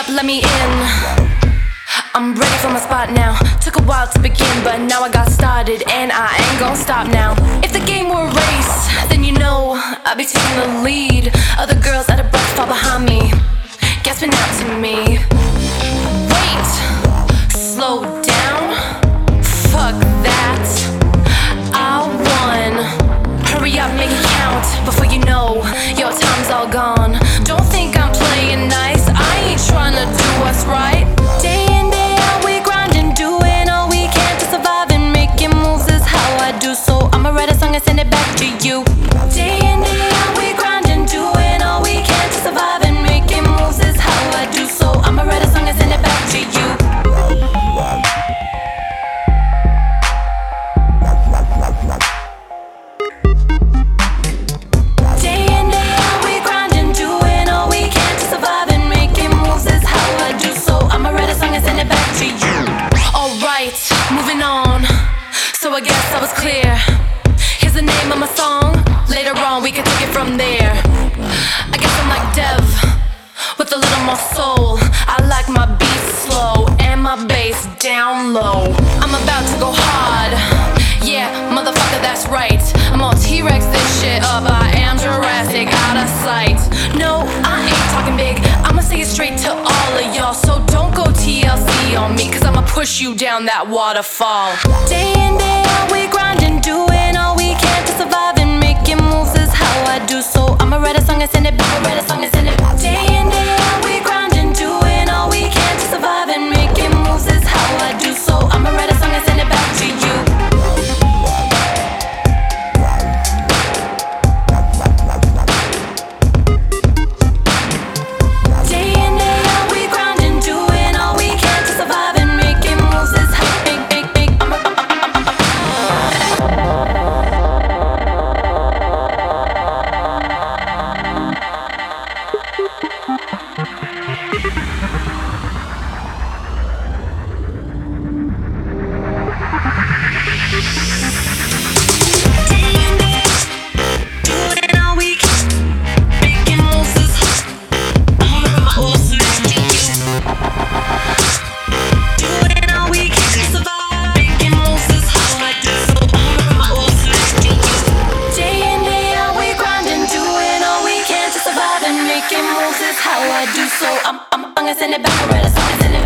up, let me in. I'm ready for my spot now. Took a while to begin, but now I got started, and I ain't gon' stop now. If the game were a race, then you know I'd be taking the lead. Other girls at a breath fall behind me, gasping out to me. Wait, slow down, fuck that, I won. Hurry up, make it count, before you know your time's all gone. Don't think I'm playing nice, I ain't tryna do what's right. Day in, day out, we grinding, doing all we can to survive, and making moves is how I do. So I'ma write a song and send it back to you. Day in, day out, we grinding, doing all we can to survive, and making moves is how I do. So I'ma write a song and send it back to you. Day in, day out, we grinding, doing all we can to survive, and making moves is how I do. So I'ma write a song and send it back to you. Alright, moving on. So I guess I was clear. Here's the name of my song. Later on we can take it from there. I guess I'm like Dev, with a little more soul. I like my beats slow and my bass down low. I'm about to go hard, yeah, motherfucker, that's right. I'm all T-Rex this shit up, I am Jurassic out of sight. No, I ain't talking big, I'ma say it straight to all of y'all. So don't go TLC on me, cause I'ma push you down that waterfall. Day in, day out, we grinding, doing all we can to survive, and making moves is how I do. So I'ma write a song and send it back, write a song and send it back. Day in, day out, we grinding, doing all we can to survive, and making moves is how I do. So I'ma write a song and send it back to you. Day in, day out, we grinding, doing all we can to survive, and making moves is how I do. So I'm gonna send it back, I write a song and send it